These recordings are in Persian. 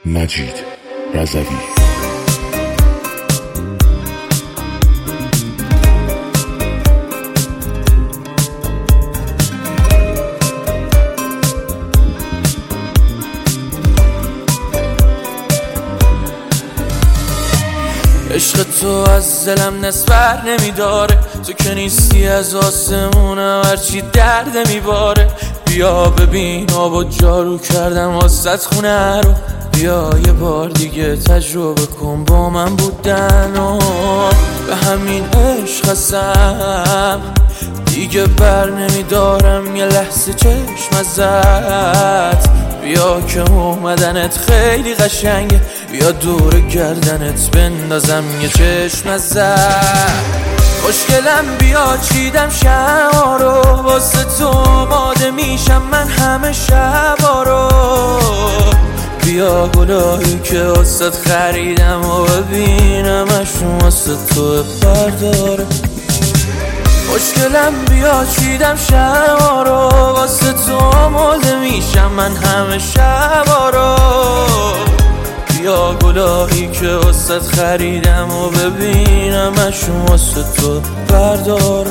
مجید رضوی. عشق تو از دلم نسبر نمیداره، تو که نیستی از آسمونم هرچی درد میباره. بیا ببین آب و جارو کردم واسط خونه رو، بیا یه بار دیگه تجربه کن با من بودن و به همین عشق هستم دیگه بر نمیدارم یه لحظه چشم ازت. بیا که اومدنت خیلی قشنگه، بیا دور گردنت بندازم یه چشم ازت. خوشگلم بیا چیدم شما رو، واسه تو آماده میشم من همه شبا رو. بیا گلایی که واسه خریدم و ببینمشون واسه تو برداره. خوشگلم بیا چیدم شما رو، واسه تو آماده میشم من همه شبا رو. بیا گلایی که واسه خریدم و ببینمشون واسه تو برداره.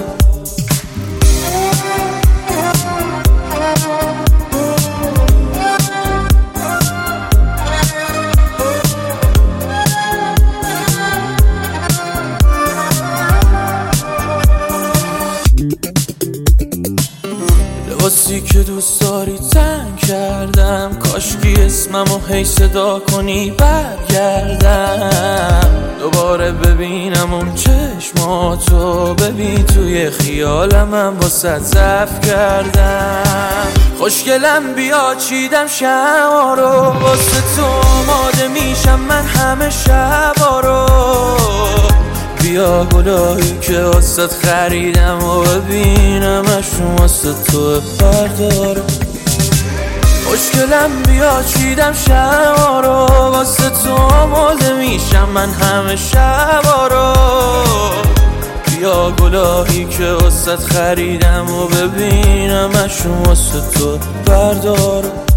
لباسی که دوست داری تن کردم، کاشکی اسممو هی صدا کنی برگردم. دوباره ببینم اون چشماتو، ببین توی خیالم واسه ضعف کردم. خوشگلم بیا چیدم شما رو، واسه تو آماده میشم من همه شبا رو. بیا گلایی که واسه خریدم و ببینمشون واسه تو برداره. خوشگلم بیا چیدم شما رو، واسه تو آماده میشم من همه شبا رو. بیا گلایی که واسه خریدم و ببینمشون واسه تو برداره.